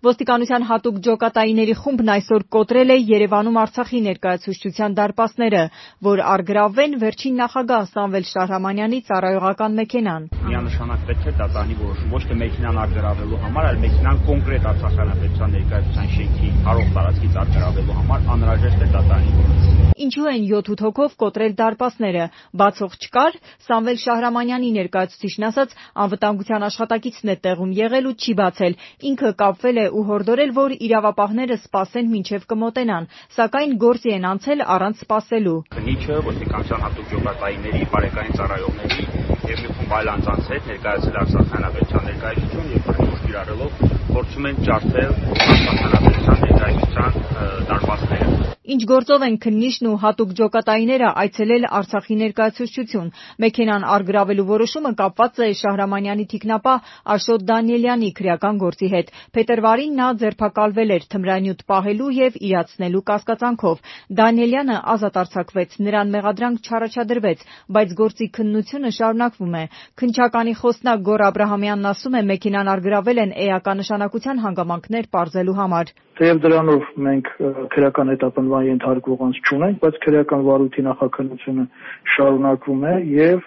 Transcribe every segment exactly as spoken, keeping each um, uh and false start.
Ոստիկանության հատուկ ջոկատայիների խումբն այսօր կոտրել է Երևանում Արցախի ներկայացուցչության դարպասները, որ առգրավվեն վերջին նախագահ Սամվել Շահրամանյանի ծառայողական մեքենան։ Միանշանակ պետք է դատանի որոշում, ոչ թե մեքենան առգրավելու համար, այլ մեքենան կոնկրետ Արցախի հանրապետության ներկայացության շենքի առող տարածքից առգրավելու համար անհրաժեշտ է դատանի որոշում։ Ինչու են յոթ-ութ հոգով կոտրել դարպասները։ Բացող չկար։ Սամվել Շահրամանյանի ներկայացուցիչն ասաց, անվտանգության աշխատակիցն է տեղում եղել ու չի բացել։ Ինքը կապվել է ու հորդորել, որ իրավապահները սպասեն մինչև կմոտենան, սակայն գործի են անցել առանց սպասելու։ Քննիչը ոստիկանության հատուկ ջոկատայիների, բարեկային ծառայողների եւ մի խումբ այլ անձանց հետ ներկայացել Արցախի հանրապետության ներկայացություն եւ քննիչ կիրառելով փորձում են ջարդել Արցախի հանրապետության ներկայացության դարպասները։ Ինչ գործով են քննիչն ու հատուկ ջոկատայիները այցելել Արցախի ներկայացուցչություն։ Մեքենան առգրավելու որոշումը կապված է Շահրամանյանի թիկնապահ Աշոտ Դանիելյանի քրեական գործի հետ։ Փետրվարին նա ձերբակալվել էր թմրանյութ պահելու եւ իրացնելու կասկածանքով։ Դանիելյանը ազատ արձակվեց, նրան մեղադրանք չառաջադրվեց, բայց գործի քննությունը շարունակվում է։ Քննչականի խոսնակ Գոռ Աբրահամյանն ասում է, մեքենան առգրավել են էականնշանակության հանգամանքներ պարզելու համար։ Թեև դրանով մենք քրեական հետապնդման ենթարկվող անձ չունենք, բայց քրեական վարույթի նախաքննությունը շարունակվում է եւ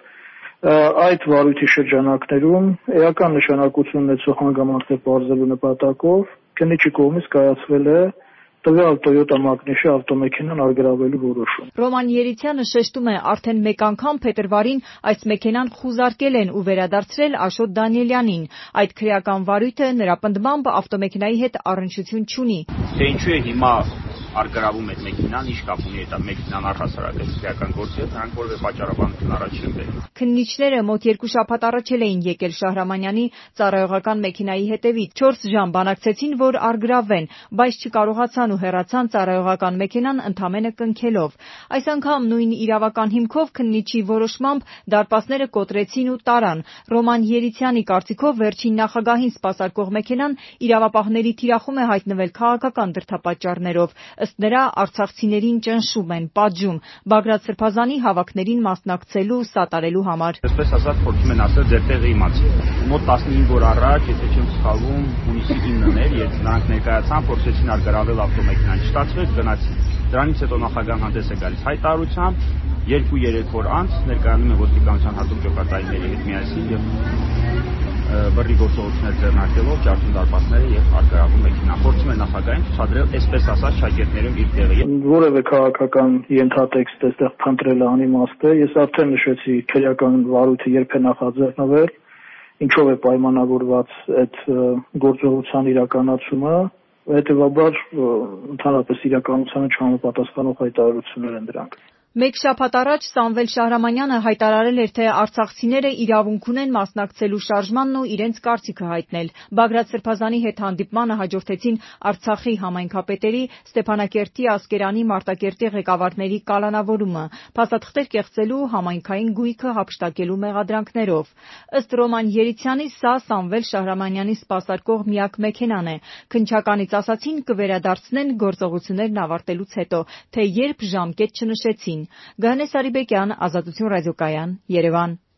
այդ վարույթի շրջանակներում էական նշանակություն ունեցող հանգամանքներ պարզելու նպատակով քննիչի կողմից կայացվել է տվյալ Toyota Magnish-ի ավտոմեքենան առգրավելու որոշում։ Ռոման Երիցյանը շեշտում է, արդեն մեկ անգամ փետրվարին այս մեքենան խուզարկել են ու վերադարձրել Աշոտ Դանիելյանին։ Այդ քրեական վարույթը նրա պնդմամբ ավտոմեքենայի հետ առնչություն չունի։ Թե ինչու է հիմա առգրավում այդ մեքենան, ինչ կապ ունի այդ մեքենան առհասարակ այս քրեական գործի հետ, նրանք որևէ պատճառաբանություն առաջ չեն բերում։ Քննիչները մոտ երկու շաբաթ առաջ էին եկել Շահրամանյանի ծառայողական մեքենայի հետևից։ Չորս ժամ բանակցեցին, որ առգրավվեն, բայց չկարողացան ու հեռացան ծառայողական մեքենան ընդամենը կնքելով։ Այս անգամ նույն իրավական հիմքով քննիչի որոշմամբ դարպասները կոտրեցին ու տարան։ Ռոման Երիցյանի կարծիքով վերջին նախագահին սպասարկող մեքենան իրավապահների թիրախում է հայտնվել քաղաքական դրդապատճառներով։ Ըստ նրա, արցախցիներին ճնշում են, պատժում, Բագրատ Սրբազանի հավաքներին մասնակցելու, սատարելու համար։ Այսպես ասած, փորձում են ասել ձեր տեղը իմացի։ Մոտ տասնհինգ օր առաջ, եթե չեմ սխալվում, հունիսի իննն էր, երբ նրանք ներկայացան, փորձեցին առգրավել ավտոմեքենան, չստացվեց, գնացին։ Դրանից հետո նախագահան հանդես է գալիս հայտարարությամբ, երկու-երեք օր անց ներկայանում է ոստիկանության հատուկ ջոկատայիների հետ միասին եւ բռի գործողություններ ձեռնարկելով ջարդում դարպասները եւ առգրավում մեքենան։ Փորձում է նախագահին ցուցադրել, այսպես ասած, շագերտներում իր տեղը։ Որևէ քաղաքական ենթատեքստ այստեղ փնտրելը անիմաստ է։ Ես արդեն նշեցի քրեական վարույթը երբ է նախաձեռնվել, ինչով է պայմանավորված այդ գործողության իրականացումը, հետեւաբար ընդհանրապես իրականությանը չհամապատասխանող հայտարարություններ են դրանք։ Մեկ շաբաթ առաջ Սամվել Շահրամանյանը հայտարարել էր, թե արցախցիները իրավունք ունեն մասնակցելու շարժմանն ու իրենց կարծիքը հայտնել։ Բագրատ Սրբազանի հետ հանդիպմանը հաջորդեցին Արցախի համայնքապետերի, Ստեփանակերտի, Ասկերանի, Մարտակերտի ղեկավարների կալանավորումը, փաստաթղթեր կեղծելու, համայնքային գույքը հափշտակելու մեղադրանքներով։ Ըստ Ռոման Երիցյանի, սա Սամվել Շահրամանյանի սպասարկող միակ մեքենան է։ Քննչականից ասացին, կվերադարձնեն գործողություններն ավարտելուց հետո, թե երբ ժամկետ չնշեցին։ Գահնե Սարիբեկյան, Ազատություն ռադիոկայան, Երևան։